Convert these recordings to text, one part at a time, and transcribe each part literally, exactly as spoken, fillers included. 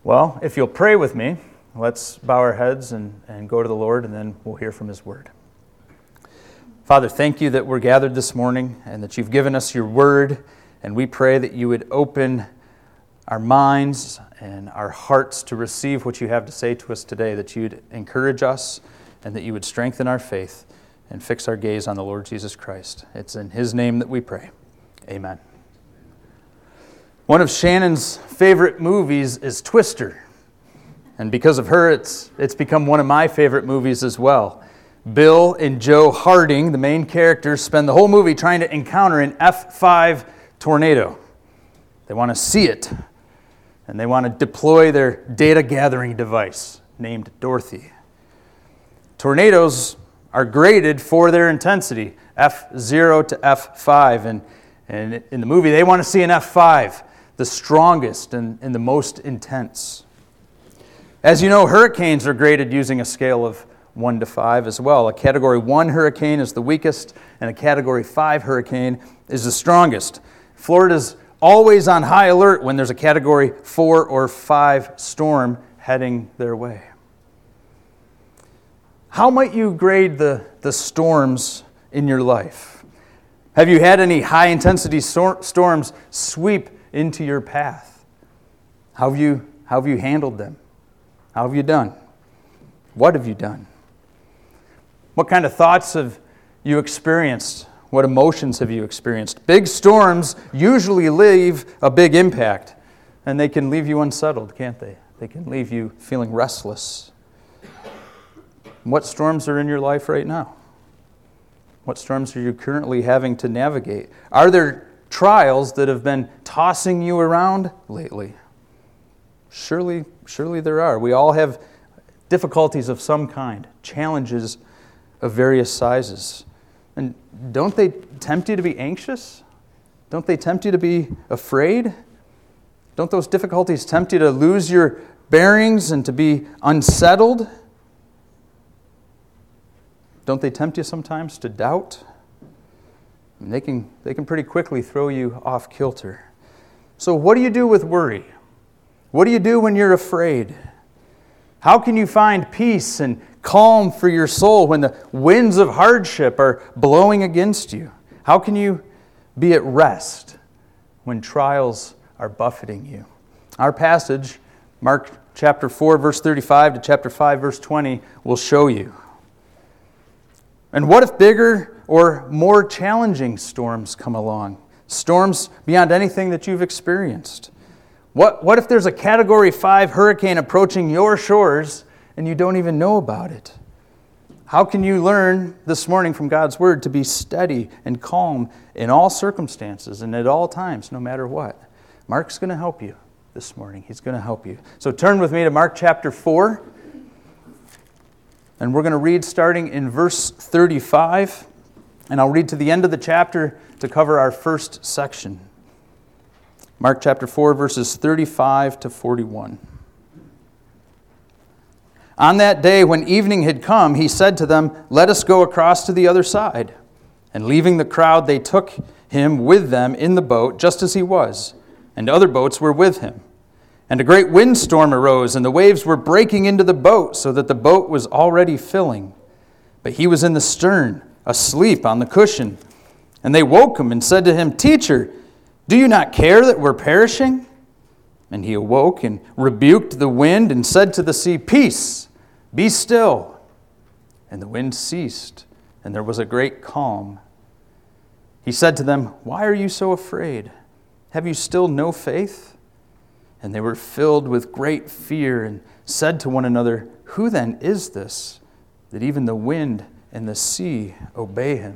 Well, if you'll pray with me, let's bow our heads and, and go to the Lord, and then we'll hear from His Word. Father, thank you that we're gathered this morning and that you've given us your Word, and we pray that you would open our minds and our hearts to receive what you have to say to us today, that you'd encourage us and that you would strengthen our faith and fix our gaze on the Lord Jesus Christ. It's in His name that we pray. Amen. One of Shannon's favorite movies is Twister. And because of her, it's it's become one of my favorite movies as well. Bill and Joe Harding, the main characters, spend the whole movie trying to encounter an F five tornado. They want to see it. And they want to deploy their data gathering device named Dorothy. Tornadoes are graded for their intensity, F zero to F five. And, and in the movie, they want to see an F five. The strongest and, and the most intense. As you know, hurricanes are graded using a scale of one to five as well. A Category one hurricane is the weakest, and a Category five hurricane is the strongest. Florida's always on high alert when there's a Category four or five storm heading their way. How might you grade the, the storms in your life? Have you had any high-intensity stor- storms sweep into your path? How have you, how have you handled them? How have you done? What have you done? What kind of thoughts have you experienced? What emotions have you experienced? Big storms usually leave a big impact, and they can leave you unsettled, can't they? They can leave you feeling restless. What storms are in your life right now? What storms are you currently having to navigate? Are there trials that have been tossing you around lately? Surely, surely there are. We all have difficulties of some kind, challenges of various sizes. And don't they tempt you to be anxious? Don't they tempt you to be afraid? Don't those difficulties tempt you to lose your bearings and to be unsettled? Don't they tempt you sometimes to doubt? And they can, they can pretty quickly throw you off kilter. So what do you do with worry? What do you do when you're afraid? How can you find peace and calm for your soul when the winds of hardship are blowing against you? How can you be at rest when trials are buffeting you? Our passage, Mark chapter four, verse thirty-five to chapter five, verse twenty, will show you. And what if bigger or more challenging storms come along? Storms beyond anything that you've experienced. What, what if there's a Category five hurricane approaching your shores and you don't even know about it? How can you learn this morning from God's Word to be steady and calm in all circumstances and at all times, no matter what? Mark's going to help you this morning. He's going to help you. So turn with me to Mark chapter four. And we're going to read starting in verse thirty-five. And I'll read to the end of the chapter to cover our first section. Mark chapter four, verses thirty-five to forty-one. On that day, when evening had come, he said to them, "Let us go across to the other side." And leaving the crowd, they took him with them in the boat, just as he was, and other boats were with him. And a great windstorm arose, and the waves were breaking into the boat, so that the boat was already filling. But he was in the stern, asleep on the cushion. And they woke him and said to him, "Teacher, do you not care that we're perishing?" And he awoke and rebuked the wind and said to the sea, "Peace, be still." And the wind ceased, and there was a great calm. He said to them, "Why are you so afraid? Have you still no faith?" And they were filled with great fear and said to one another, "Who then is this, that even the wind and the sea obey him?"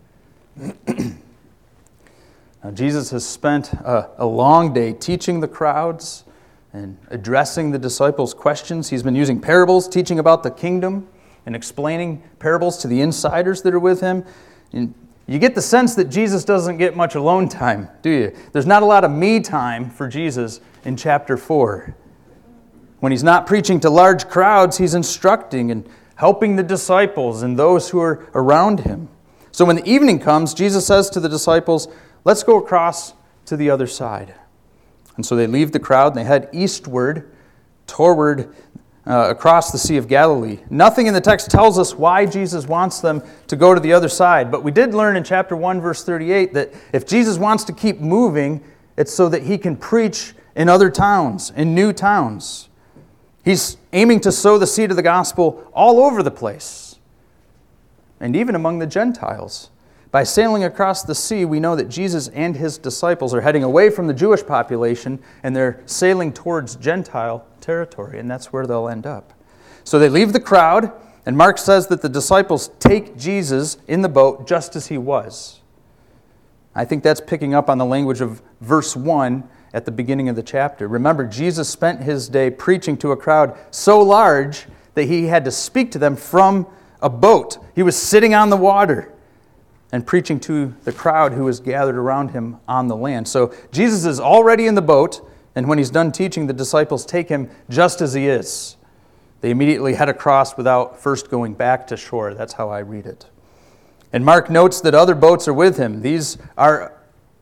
Now, Jesus has spent a, a long day teaching the crowds and addressing the disciples' questions. He's been using parables, teaching about the kingdom, and explaining parables to the insiders that are with him. And you get the sense that Jesus doesn't get much alone time, do you? There's not a lot of me time for Jesus in chapter four. When he's not preaching to large crowds, he's instructing and helping the disciples and those who are around him. So when the evening comes, Jesus says to the disciples, "Let's go across to the other side." And so they leave the crowd and they head eastward toward uh, across the Sea of Galilee. Nothing in the text tells us why Jesus wants them to go to the other side, but we did learn in chapter one, verse thirty-eight, that if Jesus wants to keep moving, it's so that he can preach in other towns, in new towns. He's aiming to sow the seed of the gospel all over the place, and even among the Gentiles. By sailing across the sea, we know that Jesus and his disciples are heading away from the Jewish population, and they're sailing towards Gentile territory, and that's where they'll end up. So they leave the crowd, and Mark says that the disciples take Jesus in the boat just as he was. I think that's picking up on the language of verse one at the beginning of the chapter. Remember, Jesus spent his day preaching to a crowd so large that he had to speak to them from a boat. He was sitting on the water and preaching to the crowd who was gathered around him on the land. So Jesus is already in the boat, and when he's done teaching, the disciples take him just as he is. They immediately head across without first going back to shore. That's how I read it. And Mark notes that other boats are with him. These are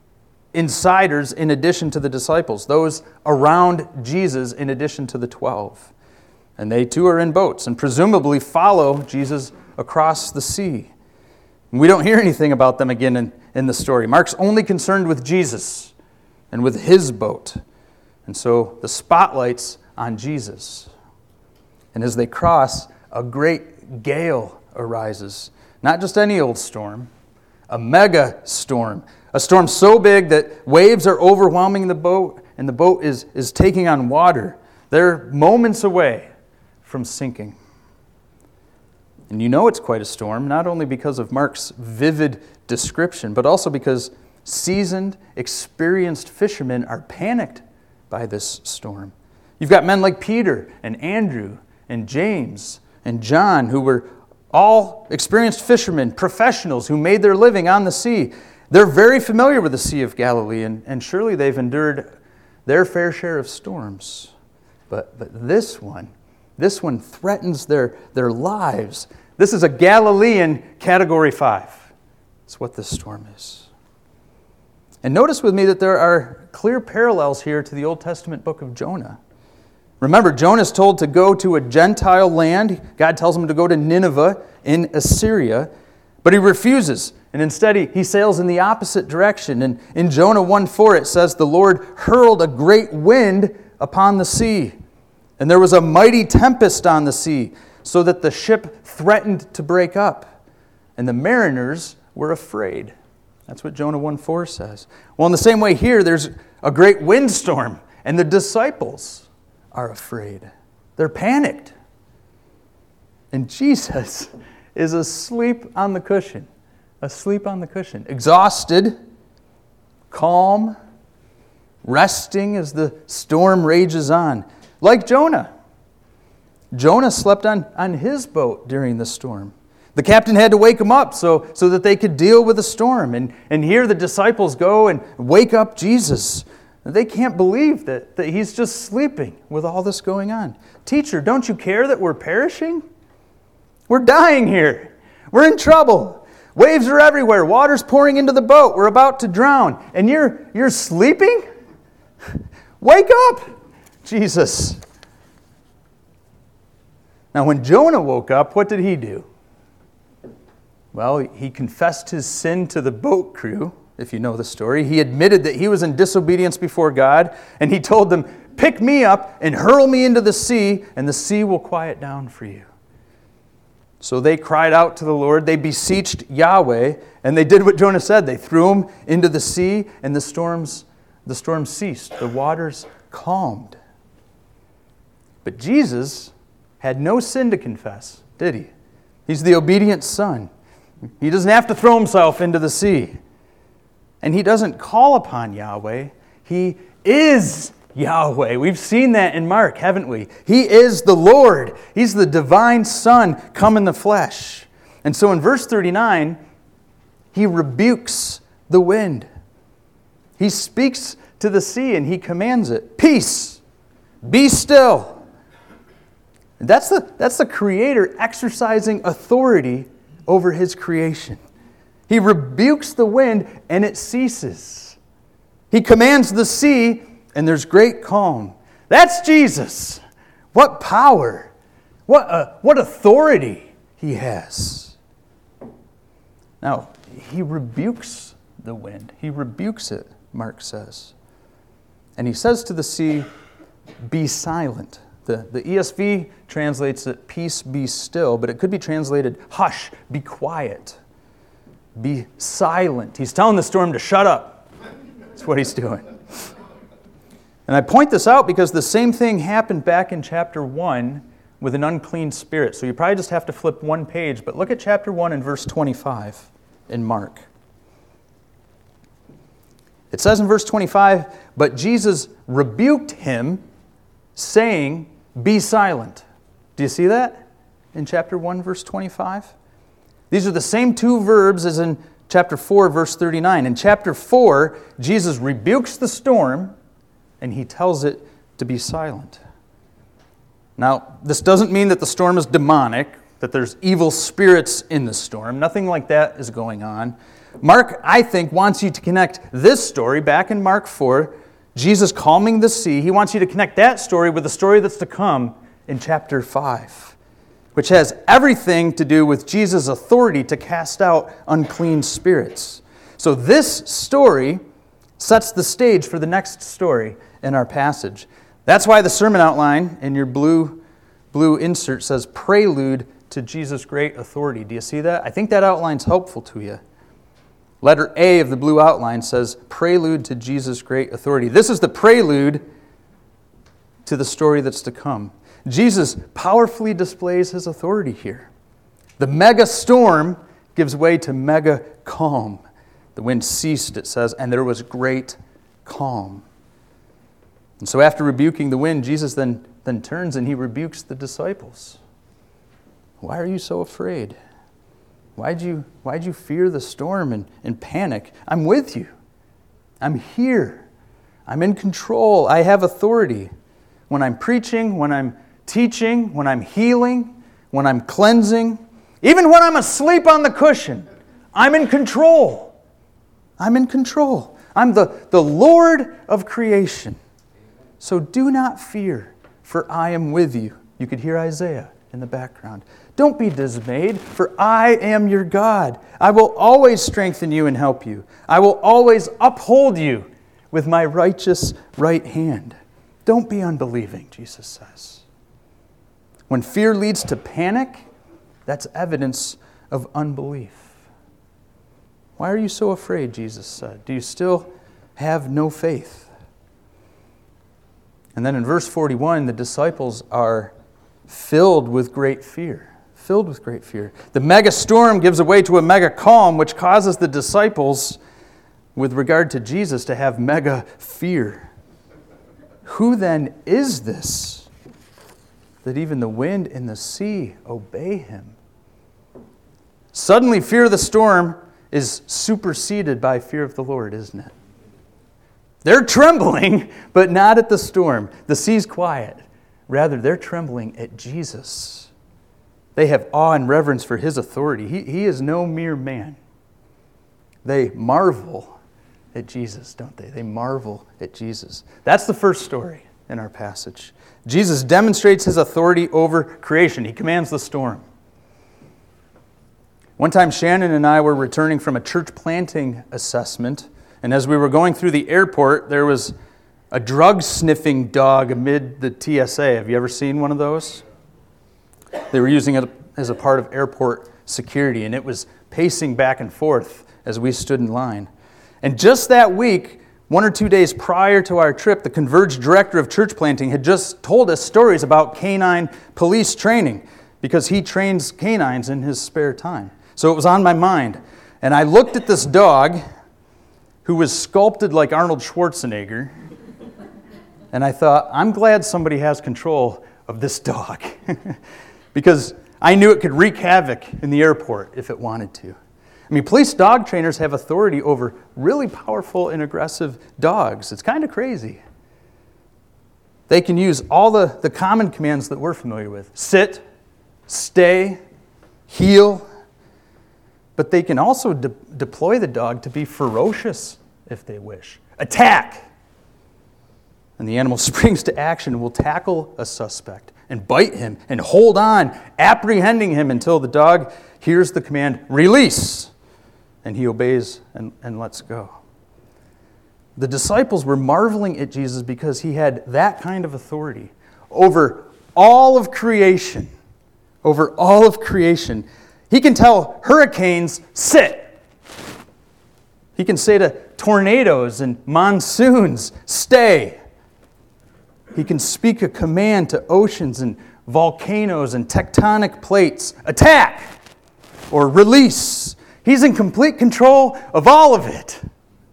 insiders in addition to the disciples, those around Jesus in addition to the twelve. And they too are in boats and presumably follow Jesus across the sea. We don't hear anything about them again in, in the story. Mark's only concerned with Jesus and with his boat. And so the spotlight's on Jesus. And as they cross, a great gale arises. Not just any old storm, a mega storm. A storm so big that waves are overwhelming the boat, and the boat is, is taking on water. They're moments away from sinking. And you know it's quite a storm, not only because of Mark's vivid description, but also because seasoned, experienced fishermen are panicked by this storm. You've got men like Peter and Andrew and James and John, who were all experienced fishermen, professionals who made their living on the sea. They're very familiar with the Sea of Galilee, and, and surely they've endured their fair share of storms. But, but this one, this one threatens their, their lives. This is a Galilean category five. That's what this storm is. And notice with me that there are clear parallels here to the Old Testament book of Jonah. Remember, Jonah is told to go to a Gentile land. God tells him to go to Nineveh in Assyria, but he refuses. And instead, he, he sails in the opposite direction. And in Jonah one four, it says, the Lord hurled a great wind upon the sea, and there was a mighty tempest on the sea, so that the ship threatened to break up, and the mariners were afraid. That's what Jonah one four says. Well, in the same way here, there's a great windstorm, and the disciples are afraid. They're panicked. And Jesus is asleep on the cushion. Asleep on the cushion. Exhausted, calm, resting as the storm rages on. Like Jonah. Jonah slept on, on his boat during the storm. The captain had to wake him up so, so that they could deal with the storm. And, and here the disciples go and wake up Jesus. They can't believe that, that he's just sleeping with all this going on. Teacher, don't you care that we're perishing? We're dying here. We're in trouble. Waves are everywhere. Water's pouring into the boat. We're about to drown. And you're, you're sleeping? Wake up, Jesus. Now, when Jonah woke up, what did he do? Well, he confessed his sin to the boat crew, if you know the story. He admitted that he was in disobedience before God, and he told them, pick me up and hurl me into the sea, and the sea will quiet down for you. So they cried out to the Lord. They beseeched Yahweh, and they did what Jonah said. They threw him into the sea, and the storms, the storm ceased. The waters calmed. But Jesus had no sin to confess, did he? He's the obedient son. He doesn't have to throw himself into the sea. And he doesn't call upon Yahweh. He is Yahweh. We've seen that in Mark, haven't we? He is the Lord. He's the divine Son come in the flesh. And so in verse thirty-nine, he rebukes the wind. He speaks to the sea and he commands it, peace, be still. That's the, that's the Creator exercising authority over His creation. He rebukes the wind and it ceases. He commands the sea and there's great calm. That's Jesus. What power, what, uh, what authority he has. Now, he rebukes the wind. He rebukes it, Mark says. And he says to the sea, be silent. The, the E S V translates it, peace, be still, but it could be translated, hush, be quiet, be silent. He's telling the storm to shut up. That's what he's doing. And I point this out because the same thing happened back in chapter one with an unclean spirit. So you probably just have to flip one page, but look at chapter one and verse twenty-five in Mark. It says in verse twenty-five, but Jesus rebuked him, saying, be silent. Do you see that in chapter one, verse twenty-five? These are the same two verbs as in chapter four, verse thirty-nine. In chapter four, Jesus rebukes the storm, and he tells it to be silent. Now, this doesn't mean that the storm is demonic, that there's evil spirits in the storm. Nothing like that is going on. Mark, I think, wants you to connect this story, back in Mark four, Jesus calming the sea. He wants you to connect that story with the story that's to come in chapter five, which has everything to do with Jesus' authority to cast out unclean spirits. So this story sets the stage for the next story in our passage. That's why the sermon outline in your blue, blue insert says prelude to Jesus' great authority. Do you see that? I think that outline's helpful to you. Letter A of the blue outline says prelude to Jesus' great authority. This is the prelude to the story that's to come. Jesus powerfully displays his authority here. The mega storm gives way to mega calm. The wind ceased, it says, and there was great calm. And so after rebuking the wind, Jesus then, then turns and he rebukes the disciples. Why are you so afraid? Why'd you, why'd you fear the storm and, and panic? I'm with you. I'm here. I'm in control. I have authority. When I'm preaching, when I'm teaching, when I'm healing, when I'm cleansing, even when I'm asleep on the cushion, I'm in control. I'm in control. I'm the, the Lord of creation. So do not fear, for I am with you. You could hear Isaiah in the background. Don't be dismayed, for I am your God. I will always strengthen you and help you. I will always uphold you with my righteous right hand. Don't be unbelieving, Jesus says. When fear leads to panic, that's evidence of unbelief. Why are you so afraid, Jesus said? Do you still have no faith? And then in verse forty-one, the disciples are filled with great fear. Filled with great fear. The mega storm gives way to a mega calm, which causes the disciples, with regard to Jesus, to have mega fear. Who then is this that even the wind and the sea obey him? Suddenly, fear of the storm is superseded by fear of the Lord, isn't it? They're trembling, but not at the storm. The sea's quiet. Rather, they're trembling at Jesus. They have awe and reverence for his authority. He, he is no mere man. They marvel at Jesus, don't they? They marvel at Jesus. That's the first story in our passage. Jesus demonstrates his authority over creation. He commands the storm. One time, Shannon and I were returning from a church planting assessment, and as we were going through the airport, there was a drug-sniffing dog amid the T S A. Have you ever seen one of those? They were using it as a part of airport security, and it was pacing back and forth as we stood in line. And just that week, one or two days prior to our trip, the Converge director of church planting had just told us stories about canine police training because he trains canines in his spare time. So it was on my mind. And I looked at this dog who was sculpted like Arnold Schwarzenegger, and I thought, I'm glad somebody has control of this dog because I knew it could wreak havoc in the airport if it wanted to. I mean, police dog trainers have authority over really powerful and aggressive dogs. It's kind of crazy. They can use all the, the common commands that we're familiar with. Sit, stay, heel. But they can also de- deploy the dog to be ferocious if they wish. Attack! And the animal springs to action and will tackle a suspect and bite him and hold on, apprehending him until the dog hears the command, release, and he obeys and, and lets go. The disciples were marveling at Jesus because he had that kind of authority over all of creation. Over all of creation. He can tell hurricanes, sit. He can say to tornadoes and monsoons, stay. He can speak a command to oceans and volcanoes and tectonic plates, attack or release. He's in complete control of all of it.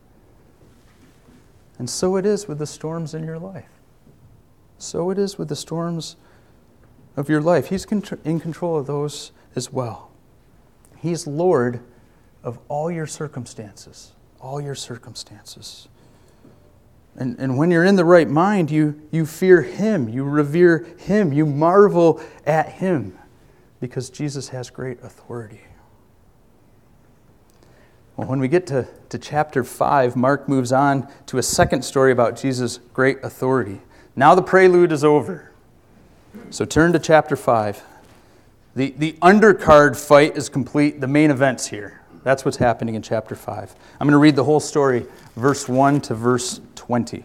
And so it is with the storms in your life. So it is with the storms of your life. He's in control of those as well. He's Lord of all your circumstances. All your circumstances. And, and when you're in the right mind, you, you fear Him. You revere Him. You marvel at Him. Because Jesus has great authority. Well, when we get to, to chapter five, Mark moves on to a second story about Jesus' great authority. Now the prelude is over. So turn to chapter five. The, the undercard fight is complete. The main event's here. That's what's happening in chapter five. I'm going to read the whole story, verse one to verse twenty.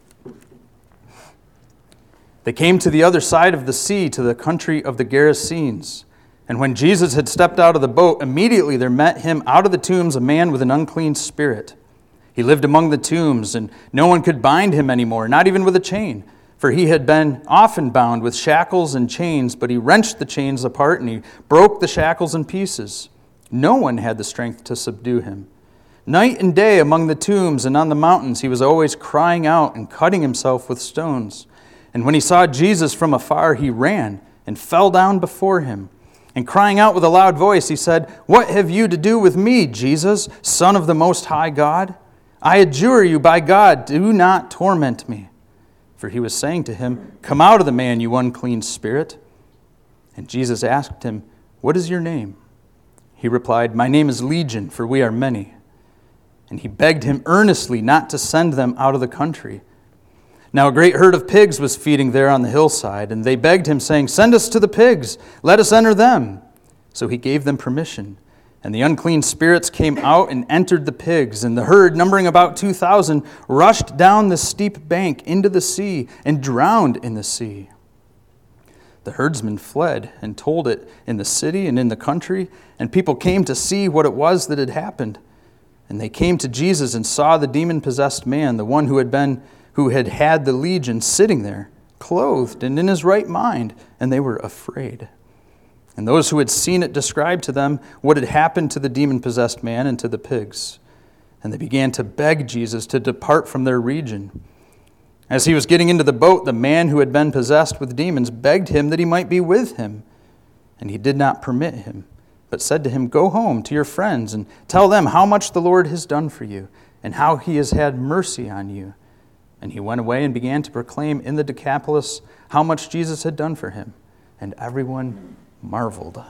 They came to the other side of the sea, to the country of the Gerasenes. And when Jesus had stepped out of the boat, immediately there met him out of the tombs a man with an unclean spirit. He lived among the tombs, and no one could bind him anymore, not even with a chain. For he had been often bound with shackles and chains, but he wrenched the chains apart and he broke the shackles in pieces. No one had the strength to subdue him. Night and day among the tombs and on the mountains he was always crying out and cutting himself with stones. And when he saw Jesus from afar, he ran and fell down before him. And crying out with a loud voice, he said, "What have you to do with me, Jesus, Son of the Most High God? I adjure you by God, do not torment me." For he was saying to him, "Come out of the man, you unclean spirit." And Jesus asked him, "What is your name?" He replied, "My name is Legion, for we are many." And he begged him earnestly not to send them out of the country. Now a great herd of pigs was feeding there on the hillside, and they begged him, saying, "Send us to the pigs, let us enter them." So he gave them permission. And the unclean spirits came out and entered the pigs, and the herd, numbering about two thousand, rushed down the steep bank into the sea and drowned in the sea. The herdsmen fled and told it in the city and in the country, and people came to see what it was that had happened. And they came to Jesus and saw the demon-possessed man, the one who had been who had had the legion, sitting there, clothed and in his right mind, and they were afraid. And those who had seen it described to them what had happened to the demon-possessed man and to the pigs. And they began to beg Jesus to depart from their region. As he was getting into the boat, the man who had been possessed with demons begged him that he might be with him. And he did not permit him, but said to him, "Go home to your friends and tell them how much the Lord has done for you, and how he has had mercy on you." And he went away and began to proclaim in the Decapolis how much Jesus had done for him. And everyone marveled.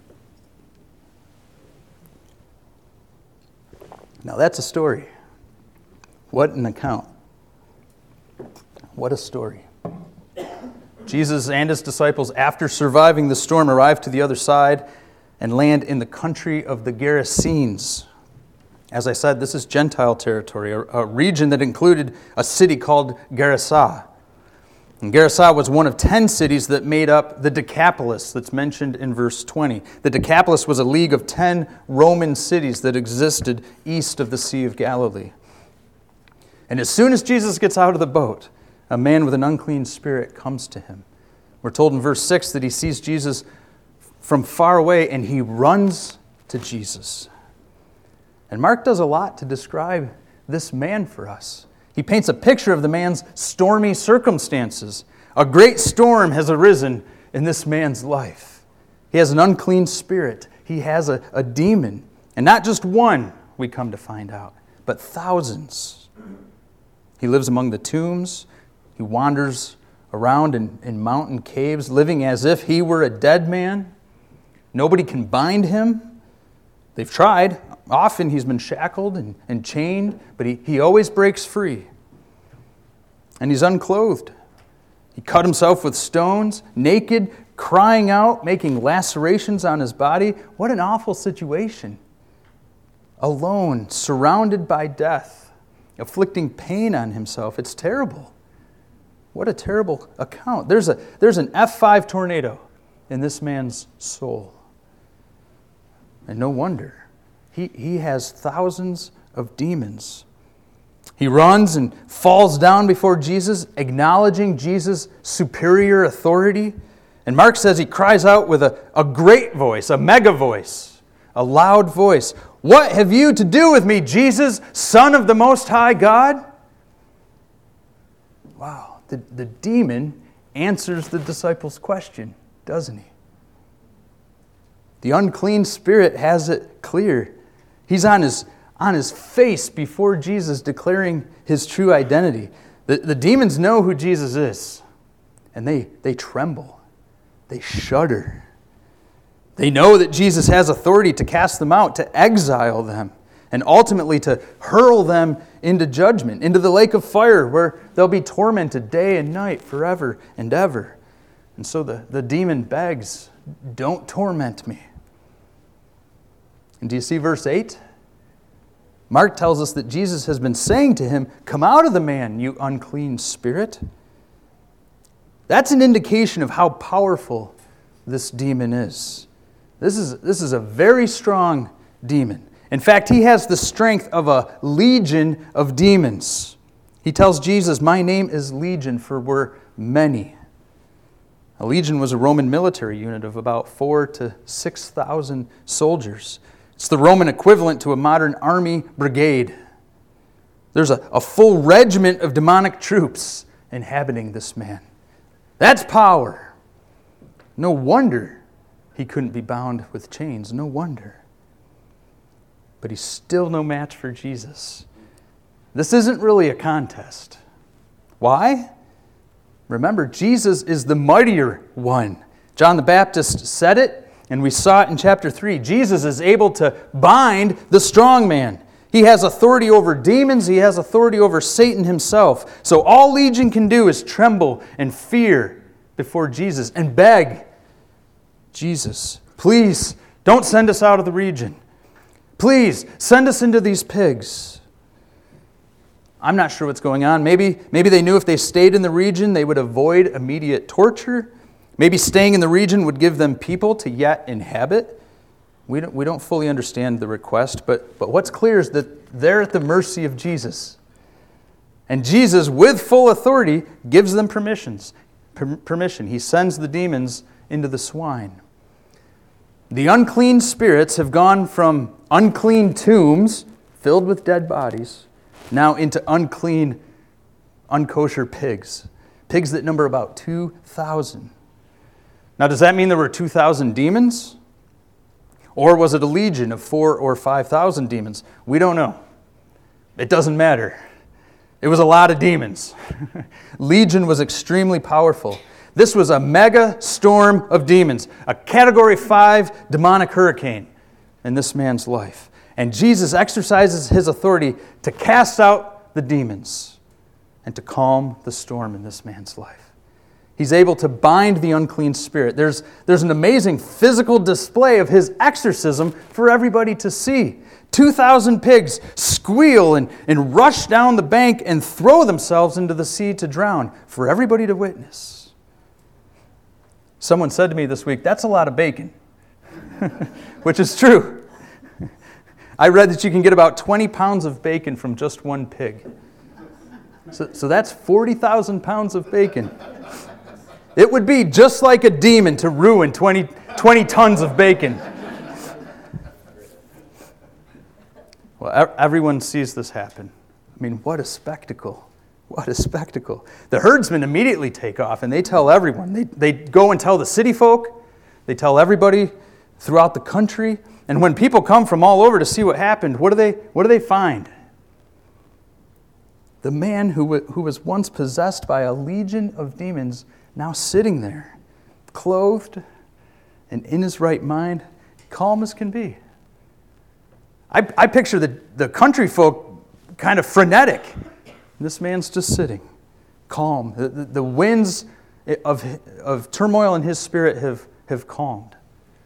Now that's a story. What an account. What a story. Jesus and his disciples, after surviving the storm, arrive to the other side and land in the country of the Gerasenes. As I said, this is Gentile territory, a, a region that included a city called Gerasa. And Gerasa was one of ten cities that made up the Decapolis that's mentioned in verse twenty. The Decapolis was a league of ten Roman cities that existed east of the Sea of Galilee. And as soon as Jesus gets out of the boat, a man with an unclean spirit comes to him. We're told in verse six that he sees Jesus from far away and he runs to Jesus. And Mark does a lot to describe this man for us. He paints a picture of the man's stormy circumstances. A great storm has arisen in this man's life. He has an unclean spirit. He has a, a demon. And not just one, we come to find out, but thousands. He lives among the tombs. He wanders around in, in mountain caves, living as if he were a dead man. Nobody can bind him. They've tried. Often he's been shackled and, and chained, but he, he always breaks free. And he's unclothed. He cut himself with stones, naked, crying out, making lacerations on his body. What an awful situation. Alone, surrounded by death, afflicting pain on himself. It's terrible. What a terrible account. There's a there's an F five tornado in this man's soul. And no wonder. He, he has thousands of demons. He runs and falls down before Jesus, acknowledging Jesus' superior authority. And Mark says he cries out with a, a great voice, a mega voice, a loud voice. What have you to do with me, Jesus, Son of the Most High God? Wow, the, the demon answers the disciples' question, doesn't he? The unclean spirit has it clear. He's on his on his face before Jesus, declaring his true identity. The, the demons know who Jesus is, and they, they tremble. They shudder. They know that Jesus has authority to cast them out, to exile them, and ultimately to hurl them into judgment, into the lake of fire, where they'll be tormented day and night forever and ever. And so the, the demon begs, don't torment me. And do you see verse eight? Mark tells us that Jesus has been saying to him, come out of the man, you unclean spirit. That's an indication of how powerful this demon is. This is, this is a very strong demon. In fact, he has the strength of a legion of demons. He tells Jesus, my name is Legion, for we're many. A legion was a Roman military unit of about four to six thousand soldiers. It's the Roman equivalent to a modern army brigade. There's a, a full regiment of demonic troops inhabiting this man. That's power. No wonder he couldn't be bound with chains. No wonder. But he's still no match for Jesus. This isn't really a contest. Why? Remember, Jesus is the mightier one. John the Baptist said it, and we saw it in chapter three. Jesus is able to bind the strong man. He has authority over demons. He has authority over Satan himself. So all Legion can do is tremble and fear before Jesus and beg, Jesus, please don't send us out of the region. Please send us into these pigs. I'm not sure what's going on. Maybe, maybe they knew if they stayed in the region, they would avoid immediate torture. Maybe staying in the region would give them people to yet inhabit. We don't, we don't fully understand the request, but, but what's clear is that they're at the mercy of Jesus. And Jesus, with full authority, gives them permissions. Per- permission. He sends the demons into the swine. The unclean spirits have gone from unclean tombs filled with dead bodies now into unclean, unkosher pigs. Pigs that number about two thousand. Now, does that mean there were two thousand demons? Or was it a legion of four or five thousand demons? We don't know. It doesn't matter. It was a lot of demons. Legion was extremely powerful. This was a mega storm of demons, a category five demonic hurricane in this man's life. And Jesus exercises his authority to cast out the demons and to calm the storm in this man's life. He's able to bind the unclean spirit. There's, there's an amazing physical display of his exorcism for everybody to see. two thousand pigs squeal and, and rush down the bank and throw themselves into the sea to drown for everybody to witness. Someone said to me this week, that's a lot of bacon, which is true. I read that you can get about twenty pounds of bacon from just one pig. So, so that's forty thousand pounds of bacon. It would be just like a demon to ruin twenty, twenty tons of bacon. Well, everyone sees this happen. I mean, what a spectacle. What a spectacle. The herdsmen immediately take off and they tell everyone. They, they go and tell the city folk. They tell everybody throughout the country. And when people come from all over to see what happened, what do they, what do they find? The man who, who was once possessed by a legion of demons now sitting there, clothed and in his right mind, calm as can be. I, I picture the, the country folk kind of frenetic. This man's just sitting, calm. The, the, the winds of, of turmoil in his spirit have, have calmed.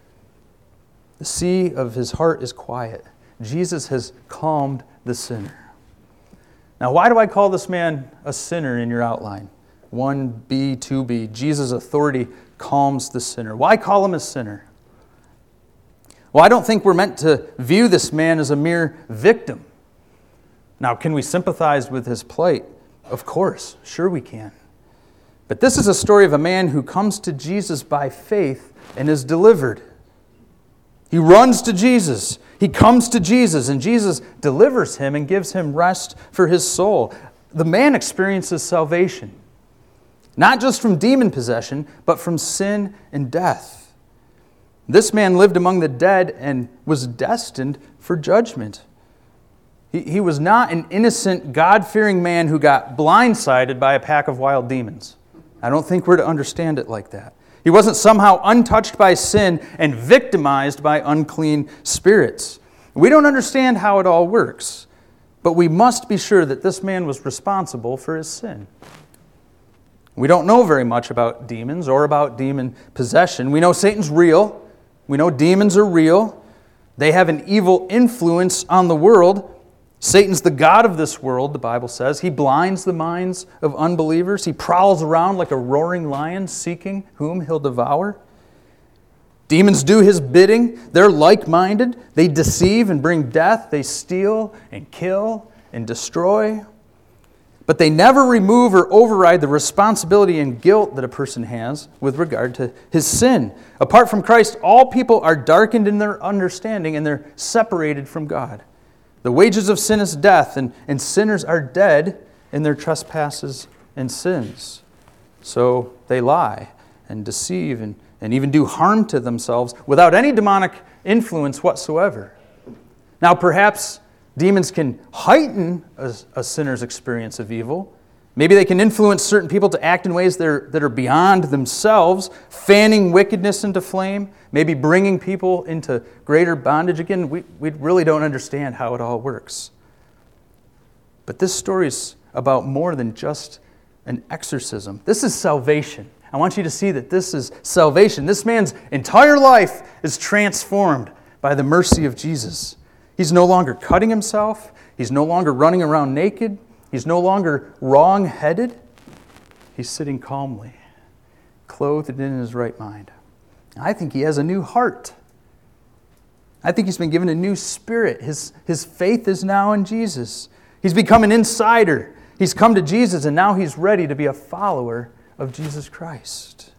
The sea of his heart is quiet. Jesus has calmed the sinner. Now, why do I call this man a sinner in your outline? one B, two B. Jesus' authority calms the sinner. Why call him a sinner? Well, I don't think we're meant to view this man as a mere victim. Now, can we sympathize with his plight? Of course, sure we can. But this is a story of a man who comes to Jesus by faith and is delivered. He runs to Jesus. He comes to Jesus, and Jesus delivers him and gives him rest for his soul. The man experiences salvation, not just from demon possession, but from sin and death. This man lived among the dead and was destined for judgment. He, he was not an innocent, God-fearing man who got blindsided by a pack of wild demons. I don't think we're to understand it like that. He wasn't somehow untouched by sin and victimized by unclean spirits. We don't understand how it all works, but we must be sure that this man was responsible for his sin. We don't know very much about demons or about demon possession. We know Satan's real. We know demons are real. They have an evil influence on the world. Satan's the god of this world, the Bible says. He blinds the minds of unbelievers. He prowls around like a roaring lion, seeking whom he'll devour. Demons do his bidding. They're like-minded. They deceive and bring death. They steal and kill and destroy. But they never remove or override the responsibility and guilt that a person has with regard to his sin. Apart from Christ, all people are darkened in their understanding and they're separated from God. The wages of sin is death, and, and sinners are dead in their trespasses and sins. So they lie and deceive and, and even do harm to themselves without any demonic influence whatsoever. Now, perhaps demons can heighten a, a sinner's experience of evil. Maybe they can influence certain people to act in ways that are, that are beyond themselves, fanning wickedness into flame, maybe bringing people into greater bondage. Again, we, we really don't understand how it all works. But this story is about more than just an exorcism. This is salvation. I want you to see that this is salvation. This man's entire life is transformed by the mercy of Jesus. He's no longer cutting himself. He's no longer running around naked. He's no longer wrong-headed. He's sitting calmly, clothed in his right mind. I think he has a new heart. I think he's been given a new spirit. His, his faith is now in Jesus. He's become an insider. He's come to Jesus, and now he's ready to be a follower of Jesus Christ.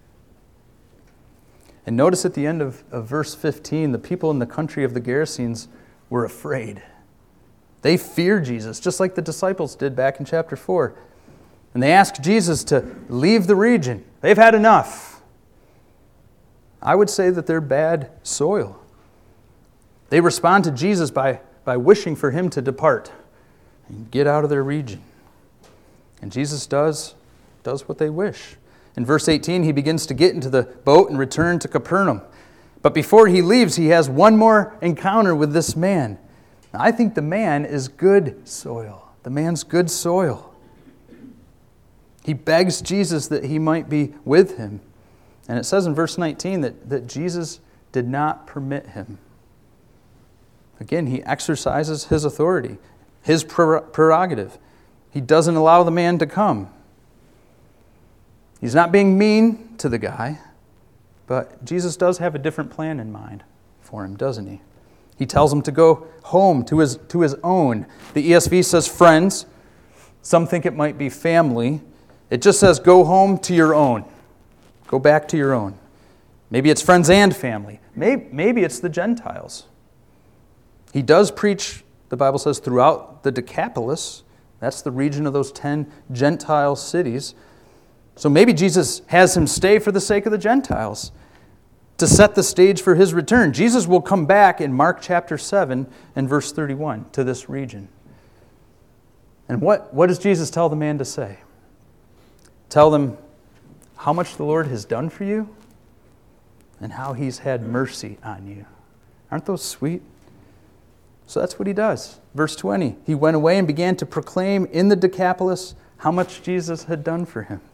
And notice at the end of, of verse fifteen, the people in the country of the Gerasenes were afraid. They feared Jesus, just like the disciples did back in chapter four. And they asked Jesus to leave the region. They've had enough. I would say that they're bad soil. They respond to Jesus by, by wishing for him to depart and get out of their region. And Jesus does, does what they wish. In verse eighteen, he begins to get into the boat and return to Capernaum. But before he leaves, he has one more encounter with this man. I think the man is good soil. The man's good soil. He begs Jesus that he might be with him. And it says in verse nineteen that, that Jesus did not permit him. Again, he exercises his authority, his prerogative. He doesn't allow the man to come. He's not being mean to the guy, but Jesus does have a different plan in mind for him, doesn't he? He tells him to go home to his, to his own. The E S V says friends. Some think it might be family. It just says go home to your own. Go back to your own. Maybe it's friends and family. Maybe, maybe it's the Gentiles. He does preach, the Bible says, throughout the Decapolis. That's the region of those ten Gentile cities. So maybe Jesus has him stay for the sake of the Gentiles, to set the stage for his return. Jesus will come back in Mark chapter seven and verse thirty-one to this region. And what, what does Jesus tell the man to say? Tell them how much the Lord has done for you and how he's had mercy on you. Aren't those sweet? So that's what he does. Verse twenty, he went away and began to proclaim in the Decapolis how much Jesus had done for him.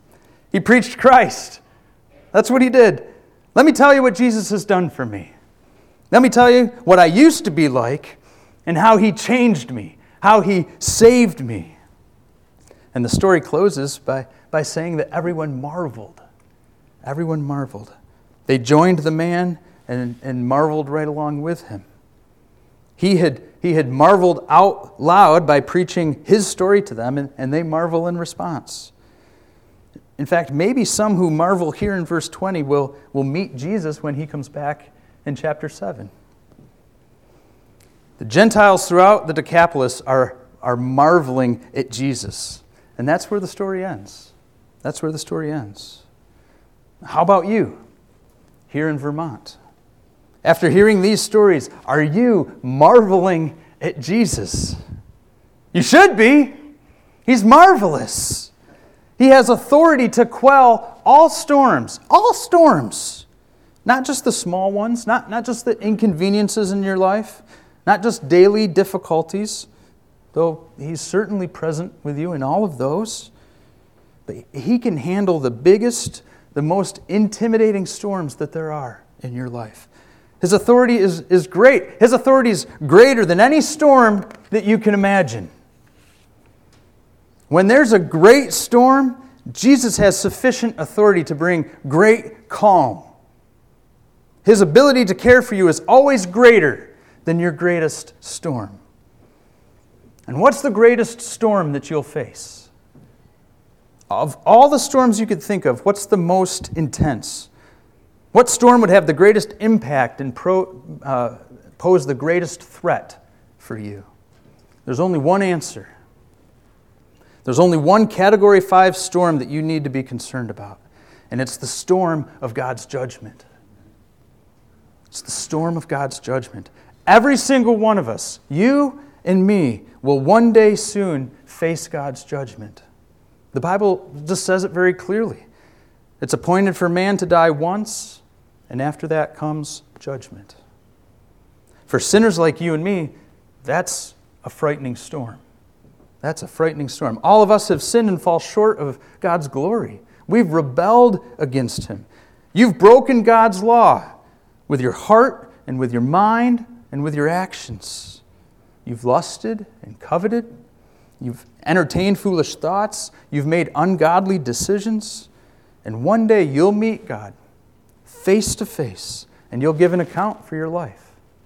He preached Christ. That's what he did. Let me tell you what Jesus has done for me. Let me tell you what I used to be like and how he changed me, how he saved me. And the story closes by, by saying that everyone marveled. Everyone marveled. They joined the man and, and marveled right along with him. He had, he had marveled out loud by preaching his story to them, and, and they marvel in response. In fact, maybe some who marvel here in verse twenty will, will meet Jesus when he comes back in chapter seven. The Gentiles throughout the Decapolis are, are marveling at Jesus. And that's where the story ends. That's where the story ends. How about you here in Vermont? After hearing these stories, are you marveling at Jesus? You should be. He's marvelous. He has authority to quell all storms, all storms. Not just the small ones, not, not just the inconveniences in your life, not just daily difficulties, though he's certainly present with you in all of those. But he can handle the biggest, the most intimidating storms that there are in your life. His authority is, is great. His authority is greater than any storm that you can imagine. When there's a great storm, Jesus has sufficient authority to bring great calm. His ability to care for you is always greater than your greatest storm. And what's the greatest storm that you'll face? Of all the storms you could think of, what's the most intense? What storm would have the greatest impact and pro, uh, pose the greatest threat for you? There's only one answer. There's only one Category five storm that you need to be concerned about, and it's the storm of God's judgment. It's the storm of God's judgment. Every single one of us, you and me, will one day soon face God's judgment. The Bible just says it very clearly. It's appointed for man to die once, and after that comes judgment. For sinners like you and me, that's a frightening storm. That's a frightening storm. All of us have sinned and fall short of God's glory. We've rebelled against Him. You've broken God's law with your heart and with your mind and with your actions. You've lusted and coveted. You've entertained foolish thoughts. You've made ungodly decisions. And one day you'll meet God face to face, and you'll give an account for your life.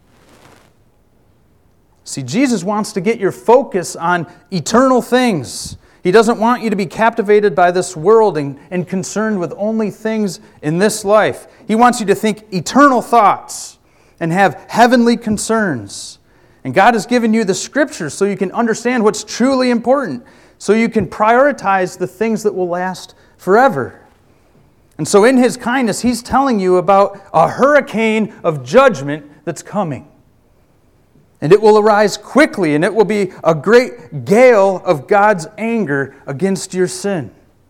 See, Jesus wants to get your focus on eternal things. He doesn't want you to be captivated by this world and, and concerned with only things in this life. He wants you to think eternal thoughts and have heavenly concerns. And God has given you the Scriptures so you can understand what's truly important, so you can prioritize the things that will last forever. And so in His kindness, He's telling you about a hurricane of judgment that's coming. And it will arise quickly, and it will be a great gale of God's anger against your sin.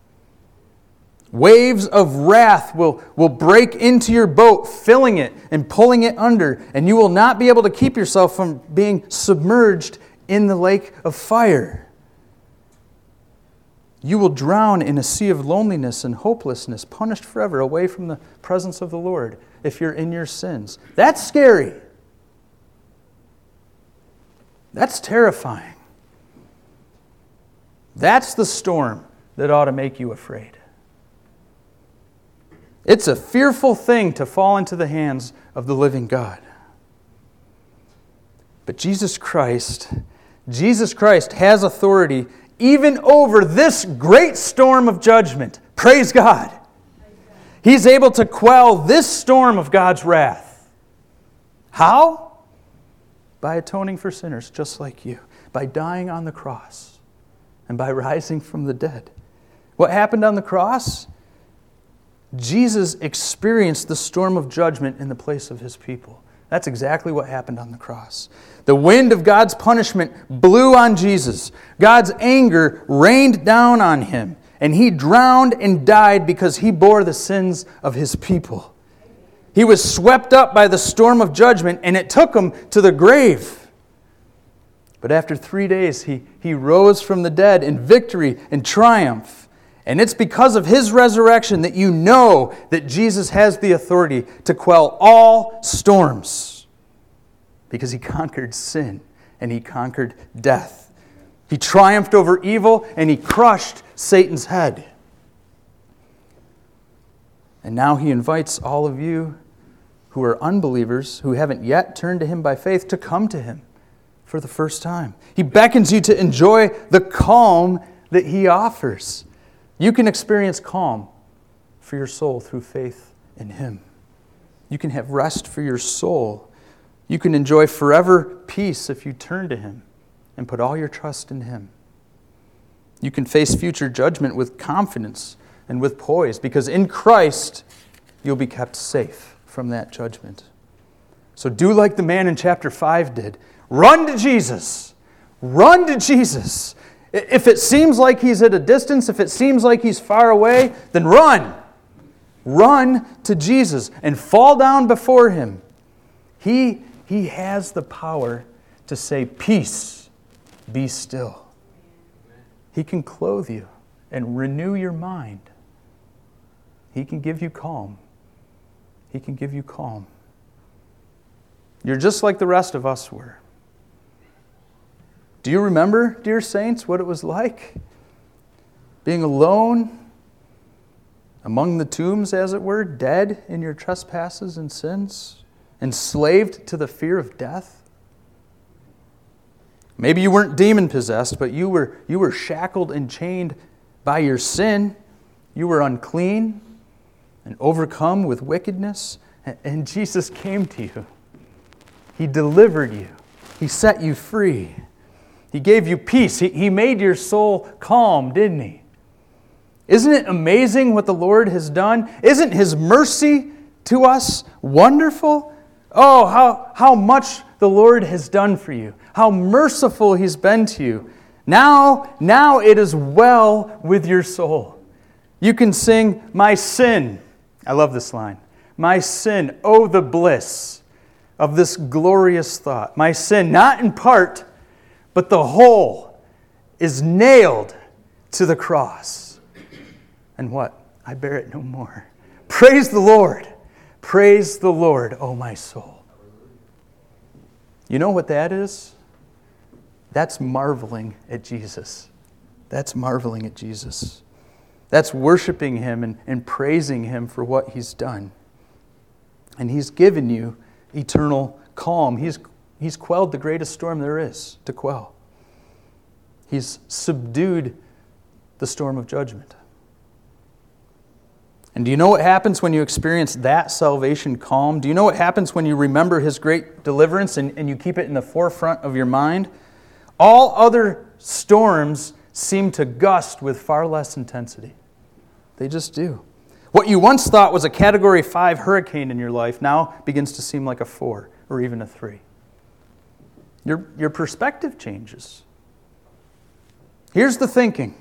Waves of wrath will, will break into your boat, filling it and pulling it under, and you will not be able to keep yourself from being submerged in the lake of fire. You will drown in a sea of loneliness and hopelessness, punished forever away from the presence of the Lord if you're in your sins. That's scary. That's terrifying. That's the storm that ought to make you afraid. It's a fearful thing to fall into the hands of the living God. But Jesus Christ, Jesus Christ has authority even over this great storm of judgment. Praise God. He's able to quell this storm of God's wrath. How? By atoning for sinners just like you, by dying on the cross, and by rising from the dead. What happened on the cross? Jesus experienced the storm of judgment in the place of His people. That's exactly what happened on the cross. The wind of God's punishment blew on Jesus. God's anger rained down on Him, and He drowned and died because He bore the sins of His people. He was swept up by the storm of judgment, and it took Him to the grave. But after three days, he, he rose from the dead in victory and triumph. And it's because of his resurrection that you know that Jesus has the authority to quell all storms. Because he conquered sin and he conquered death. He triumphed over evil and he crushed Satan's head. And now he invites all of you who are unbelievers, who haven't yet turned to him by faith, to come to him for the first time. He beckons you to enjoy the calm that he offers. You can experience calm for your soul through faith in him. You can have rest for your soul. You can enjoy forever peace if you turn to him and put all your trust in him. You can face future judgment with confidence and with poise, because in Christ you'll be kept safe from that judgment. So do like the man in chapter five did. Run to Jesus. Run to Jesus. If it seems like he's at a distance, if it seems like he's far away, then run. Run to Jesus and fall down before him. He, he has the power to say, peace, be still. He can clothe you and renew your mind. He can give you calm. He can give you calm. You're just like the rest of us were. Do you remember, dear saints, what it was like? Being alone among the tombs, as it were, dead in your trespasses and sins, enslaved to the fear of death? Maybe you weren't demon-possessed, but you were, you were shackled and chained by your sin. You were unclean and overcome with wickedness, and Jesus came to you. He delivered you. He set you free. He gave you peace. He, he made your soul calm, didn't he? Isn't it amazing what the Lord has done? Isn't his mercy to us wonderful? Oh, how, how much the Lord has done for you. How merciful he's been to you. Now, now it is well with your soul. You can sing, my sin. I love this line. My sin, oh the bliss of this glorious thought. My sin, not in part, but the whole, is nailed to the cross. And what? I bear it no more. Praise the Lord. Praise the Lord, oh my soul. You know what that is? That's marveling at Jesus. That's marveling at Jesus. That's worshiping him and, and praising him for what he's done. And he's given you eternal calm. He's, he's quelled the greatest storm there is to quell. He's subdued the storm of judgment. And do you know what happens when you experience that salvation calm? Do you know what happens when you remember his great deliverance and, and you keep it in the forefront of your mind? All other storms seem to gust with far less intensity. They just do. What you once thought was a Category five hurricane in your life now begins to seem like a four or even a three. Your, your perspective changes. Here's the thinking.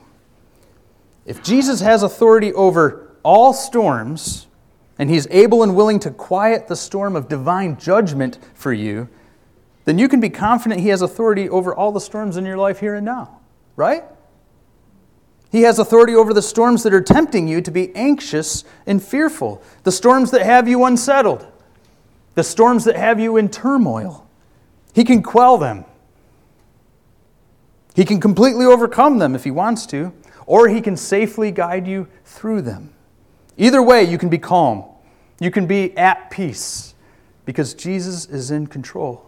If Jesus has authority over all storms, and he's able and willing to quiet the storm of divine judgment for you, then you can be confident he has authority over all the storms in your life here and now, right? He has authority over the storms that are tempting you to be anxious and fearful, the storms that have you unsettled, the storms that have you in turmoil. He can quell them. He can completely overcome them if he wants to, or he can safely guide you through them. Either way, you can be calm. You can be at peace because Jesus is in control.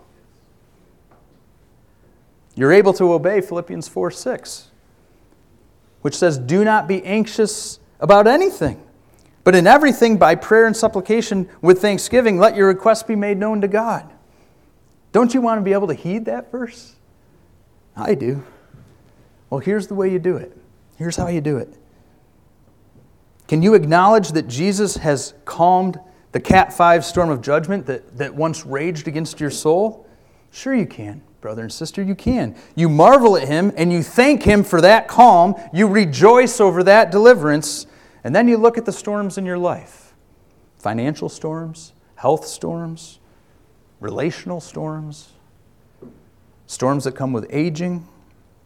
You're able to obey Philippians four six, which says, do not be anxious about anything, but in everything by prayer and supplication with thanksgiving, let your requests be made known to God. Don't you want to be able to heed that verse? I do. Well, here's the way you do it. Here's how you do it. Can you acknowledge that Jesus has calmed the Cat five storm of judgment that, that once raged against your soul? Sure you can, brother and sister, you can. You marvel at him and you thank him for that calm. You rejoice over that deliverance. And then you look at the storms in your life. Financial storms, health storms, relational storms, storms that come with aging,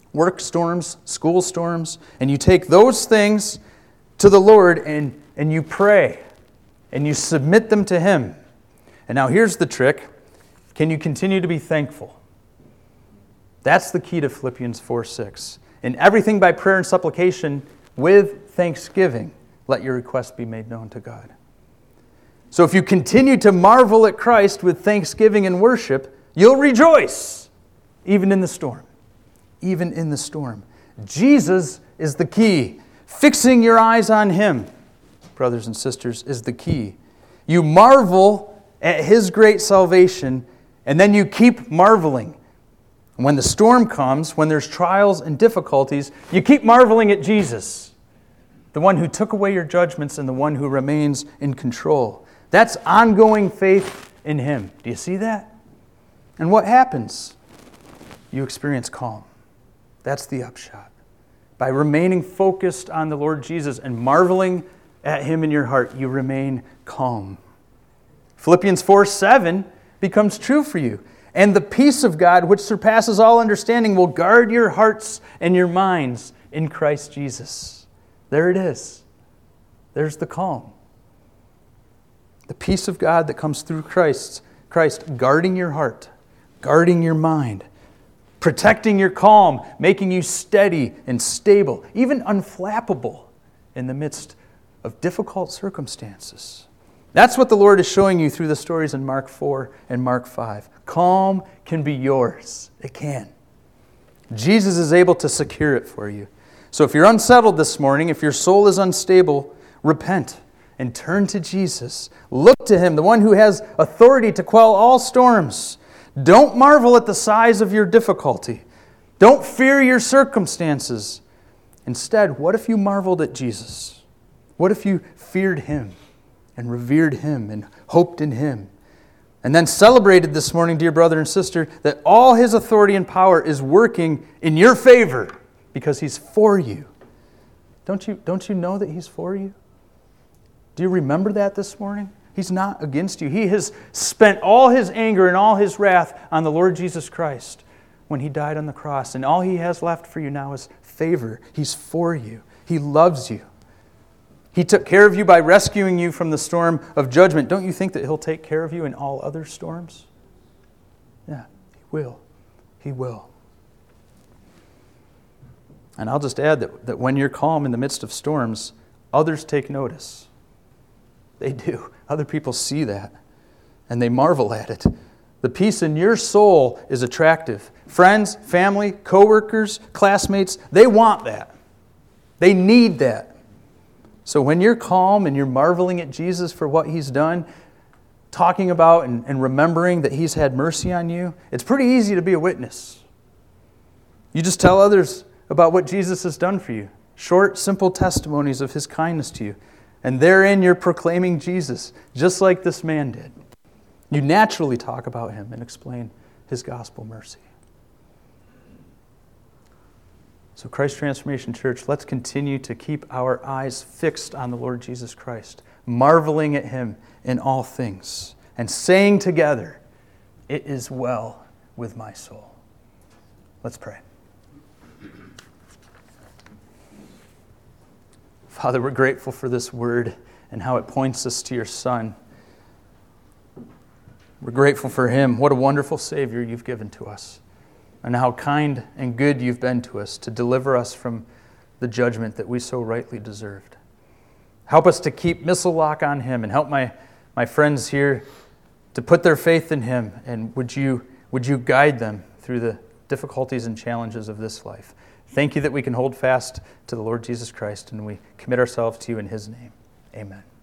work storms, school storms, and you take those things to the Lord and, and you pray and you submit them to Him. And now here's the trick. Can you continue to be thankful? That's the key to Philippians four six. In everything by prayer and supplication with thanksgiving, let your requests be made known to God. So if you continue to marvel at Christ with thanksgiving and worship, you'll rejoice, even in the storm. Even in the storm. Jesus is the key. Fixing your eyes on Him, brothers and sisters, is the key. You marvel at His great salvation, and then you keep marveling. When the storm comes, when there's trials and difficulties, you keep marveling at Jesus, the one who took away your judgments and the one who remains in control. That's ongoing faith in Him. Do you see that? And what happens? You experience calm. That's the upshot. By remaining focused on the Lord Jesus and marveling at Him in your heart, you remain calm. Philippians four seven becomes true for you. And the peace of God, which surpasses all understanding, will guard your hearts and your minds in Christ Jesus. There it is. There's the calm. The peace of God that comes through Christ, Christ guarding your heart, guarding your mind, protecting your calm, making you steady and stable, even unflappable in the midst of difficult circumstances. That's what the Lord is showing you through the stories in Mark four and Mark five. Calm can be yours. It can. Jesus is able to secure it for you. So if you're unsettled this morning, if your soul is unstable, repent and turn to Jesus. Look to Him, the one who has authority to quell all storms. Don't marvel at the size of your difficulty. Don't fear your circumstances. Instead, what if you marveled at Jesus? What if you feared Him and revered Him and hoped in Him? And then celebrated this morning, dear brother and sister, that all His authority and power is working in your favor because He's for you. Don't you, don't you know that He's for you? Do you remember that this morning? He's not against you. He has spent all His anger and all His wrath on the Lord Jesus Christ when He died on the cross. And all He has left for you now is favor. He's for you. He loves you. He took care of you by rescuing you from the storm of judgment. Don't you think that He'll take care of you in all other storms? Yeah, He will. He will. And I'll just add that, that when you're calm in the midst of storms, others take notice. They do. Other people see that, and they marvel at it. The peace in your soul is attractive. Friends, family, coworkers, classmates, they want that. They need that. So when you're calm and you're marveling at Jesus for what He's done, talking about and, and remembering that He's had mercy on you, it's pretty easy to be a witness. You just tell others about what Jesus has done for you. Short, simple testimonies of His kindness to you. And therein you're proclaiming Jesus, just like this man did. You naturally talk about Him and explain His gospel mercy. So Christ Transformation Church, let's continue to keep our eyes fixed on the Lord Jesus Christ, marveling at Him in all things, and saying together, "It is well with my soul." Let's pray. Father, we're grateful for this word and how it points us to your Son. We're grateful for Him. What a wonderful Savior you've given to us, and how kind and good you've been to us to deliver us from the judgment that we so rightly deserved. Help us to keep missile lock on Him, and help my, my friends here to put their faith in Him. And would you, would you guide them through the difficulties and challenges of this life? Thank you that we can hold fast to the Lord Jesus Christ, and we commit ourselves to you in His name. Amen.